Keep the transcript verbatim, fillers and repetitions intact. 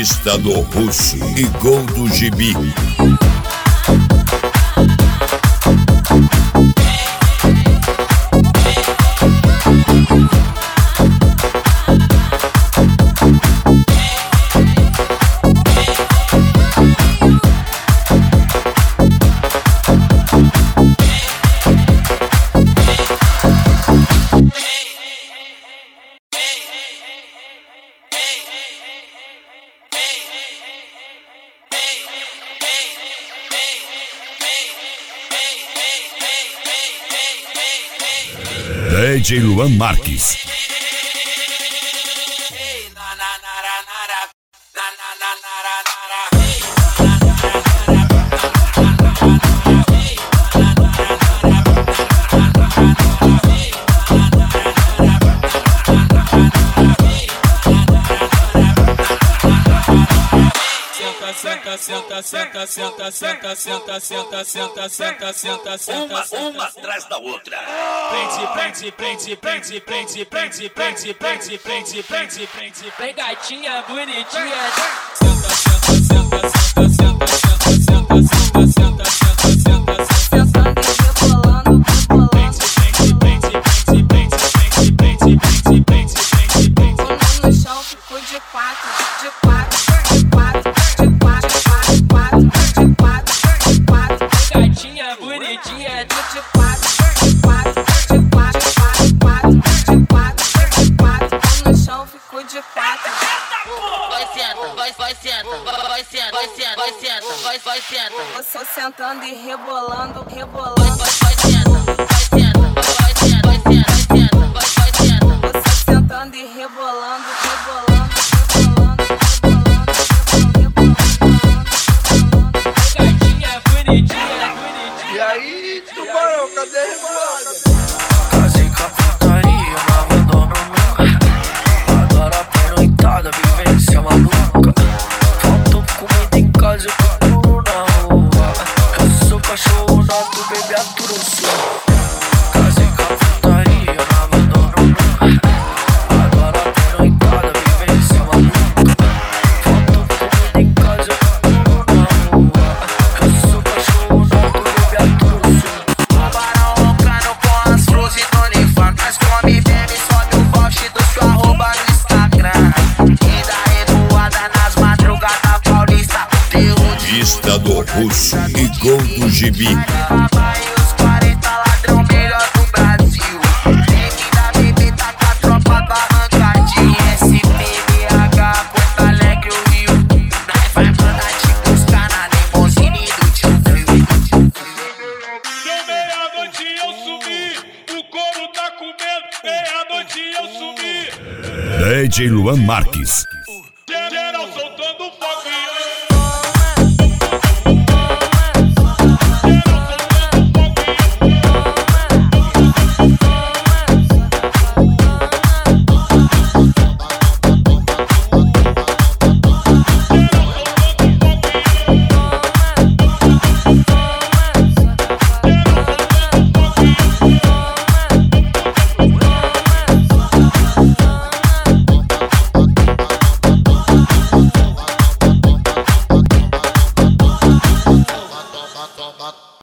Pista do Rush e Gol do Gibi. D J Luan Marques. Senta, senta, senta, senta, senta, senta, senta, senta, senta, senta, senta, uma, uma atrás da outra. Prende, prende, prende, prende, prende, prende, prende, prende, prende, prende, prende, Vem gatinha bonitinha. Senta, senta, senta, senta, senta, senta, senta, senta, senta, senta, senta, Sentando e rebolando, rebolando. prende, prende, prende, prende, prende, prende, prende, prende, prende, prende. Pulou no chão, ficou de quatro, de quatro, de quatro, de quatro, de quatro, de quatro, de quatro. Vem gatinha bonitinha. De quatro, de quatro, de quatro, de quatro, de quatro, de quatro. Pulou no chão, ficou de quatro. Vai senta, vai, vai senta, vai, vai senta, vai senta, vai senta, vai, vai senta. Você sentando e rebolando, Vai, rebolando. vai, vai senta, vai senta, vai senta, vai senta, vai senta, vai, vai senta. Você sentando e rebolando, rebolando, rebolando, rebolando, rebolando. Gatinha bonitinha, bonitinha. E aí, tubarão, cadê a rebolada? Casei com a putaria, não abandono nunca. Adoro a noitada, vivência maluca. Faltou comida em casa, eu procuro na rua. Eu sou cachorro nato, bebê aturo sul. Casei com a putaria, não abandono nunca. Adoro a noitada, vivência maluca. Faltou comida em casa, eu procuro na rua. Eu sou cachorro nato, bebê aturo sul. Tubarão roncando com as flores e Tony Facas. Come, bebe, sobe o post do seu arroba no Instagram. E da revoada nas madrugadas paulista. Pista do Rush e Gol do Gibi. E os quarenta ladrão melhor do Brasil. Tem que dar bebê, tá com a tropa do arrancadinho. S P B H, Porto Alegre, o Rio. Nós vai mandar te buscar na limousine do tio Frio. Deu meia-noite e eu subi, o couro tá comendo, meia-noite e eu subi. D J Luan Marques.